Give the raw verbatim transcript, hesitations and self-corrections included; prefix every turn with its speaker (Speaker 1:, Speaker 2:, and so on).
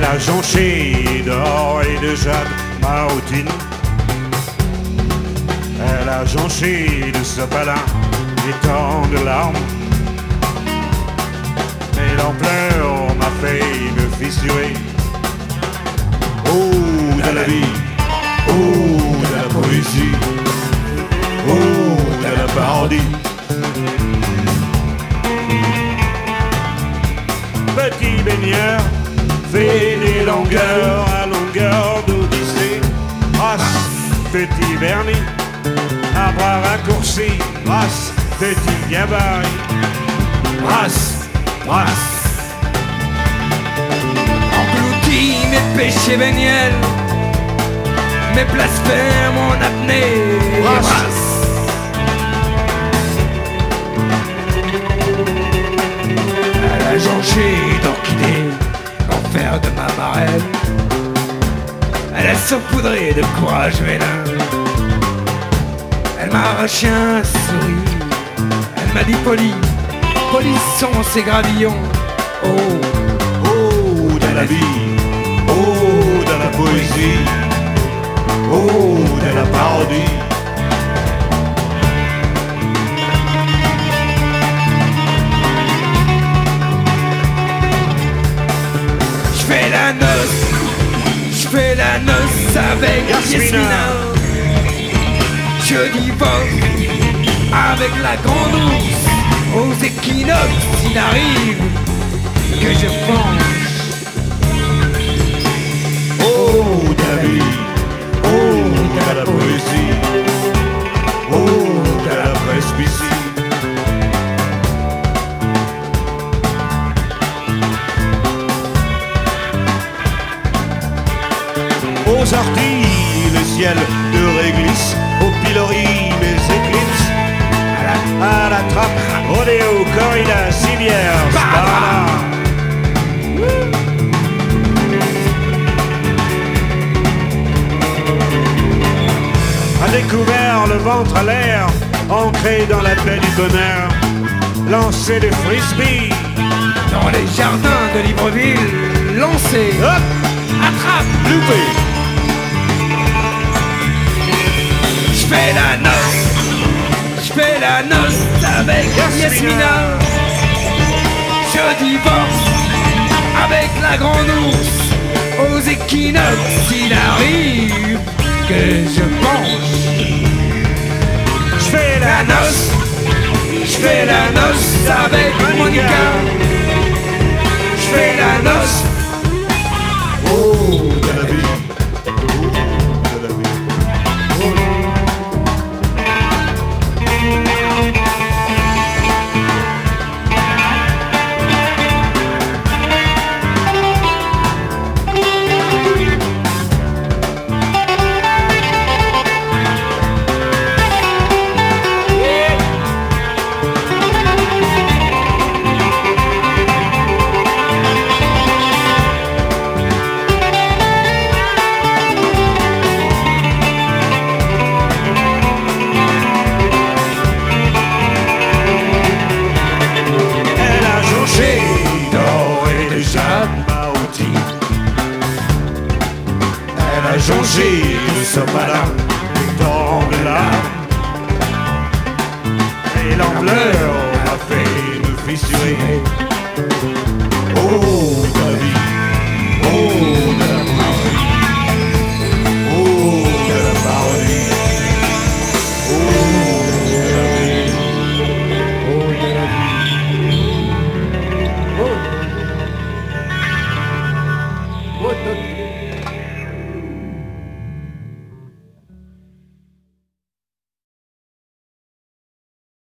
Speaker 1: Elle a jonché d'or et de jade ma routine. Elle a jonché de sopalin et tant de larmes. Mais l'ampleur m'a fait me fissurer. Oh, de la vie, oh, de la poésie, oh, de la parodie. Petit baigneur fait des longueurs à longueur d'Odyssée. Race, petit vernis, à bras raccourcis. Race, petit gabarit. Race, race.
Speaker 2: Engloutis mes péchés véniels, mes blasphèmes, mon apnée.
Speaker 1: Race.
Speaker 2: Race. Elle a jonché d'orchidées l'enfer de ma marraine. Elle a saupoudré de courage vélin. Elle m'a arraché un sourire. Elle m'a dit poli, polissons ces gravillons. Oh,
Speaker 1: Oh, de la vie, oh, de la poésie, oh, de la parodie.
Speaker 2: j'fais la noce, j'fais la noce avec
Speaker 1: Yasmina.
Speaker 2: Yasmina. Je divorce avec la grande ours. Aux équinoxes, il arrive que je penche.
Speaker 1: Oh, de la vie, oh, de la poésie, oh, de la presbytie. Aux orties, le ciel de réglisse, au pilori, mes éclipses, à la, à la trappe, rodéo, corrida, civière, sparana. A découvert le ventre à l'air, ancré dans la paix du bonheur, lancer des frisbees.
Speaker 2: Dans les jardins de Libreville, lancé,
Speaker 1: Hop,
Speaker 2: attrape,
Speaker 1: loupé.
Speaker 2: j'fais la noce, j'fais la noce avec
Speaker 1: Yasmina.
Speaker 2: Yasmina. Je divorce avec la grande ours. Aux équinoxes, il arrive que je penche.
Speaker 1: J'fais la
Speaker 2: La noce, j'fais la noce avec Monica. J'fais la noce.
Speaker 1: Oh, de la vie, oh, de la vie. Elle a jonché d'or et de jade ma routine. Elle a jonché de sopalin et tant de larmes. Et l'ampleur m'a fait me fissurer. Oh,